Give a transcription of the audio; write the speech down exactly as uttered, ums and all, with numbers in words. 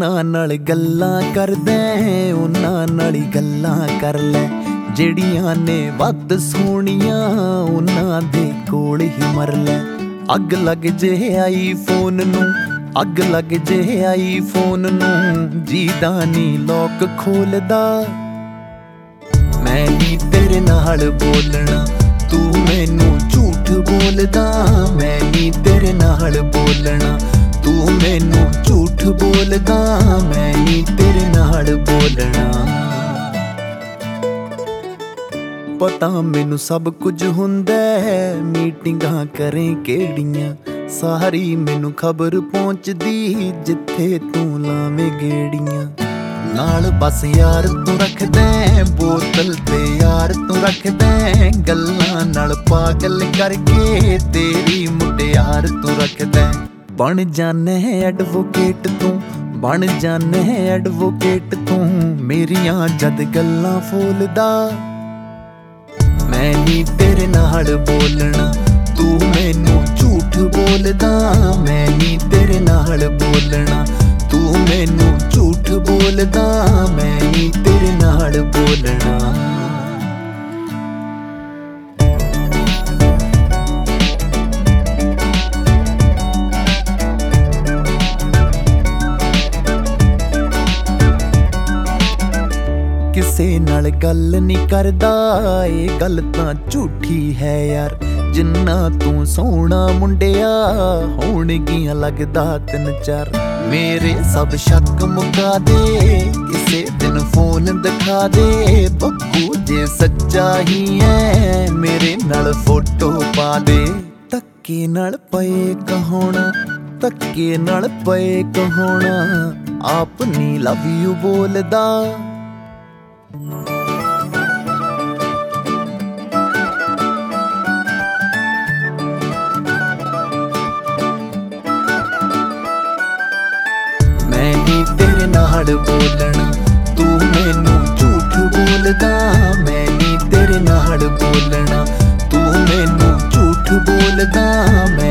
उन्हां नाल गल्लां करदे उन्हां नाल गल्लां कर लै जेड़ियां ने वध सोहणियां उन्हां दे कोल ही मर लै। अग लग जे आई फोन नूं अग लग जे आई फोन नूं जीदा नी लॉक खोलदा। मैं नी तेरे नाल बोलना तू मैनू झूठ बोलदा। मैं नी तेरे नाल बोलना तू मैनू झूठ बोलदा। मैं नी तेरे नाल बोलना। पता मैनू सब कुछ हुंदा है मीटिंगां करें केड़ियां सारी मैनू खबर पहुंचदी जिथे तू लावें गेड़ियां। नाल बस यार तू रखदे बोतल ते यार तू रखदे गल्लां नाल पागल करके तेरी मुटियार तू रखदे। बन जाने एडवोकेट तू बन जाने एडवोकेट तू मेरियां जद गल्लां फोलदा। मैं नी तेरे नाल बोलना तू मैनू झूठ बोलदा। मैं नी तेरे नाल बोलना तू मैनू झूठ बोलदा। मैं नी तेरे नाल बोलना। किसे नाल गल नी करदा ये गल तां झूठी है यार। जिन्ना तू सोहना मुंडिया होणगियां लगदा तिन चार। मेरे सब शक मुका दे किसे दिन फोन दिखा दे। बब्बू जे सच्चा ही है मेरे नाल फोटो पा दे। धक्के नाल पए कहोना धक्के नाल पए कहोना आप नी लव यू बोलदा। मैं नी तेरे नाल बोलना तू मैनू झूठ बोलदा। मैं नी तेरे नाल बोलना तू मैनू झूठ बोलदा।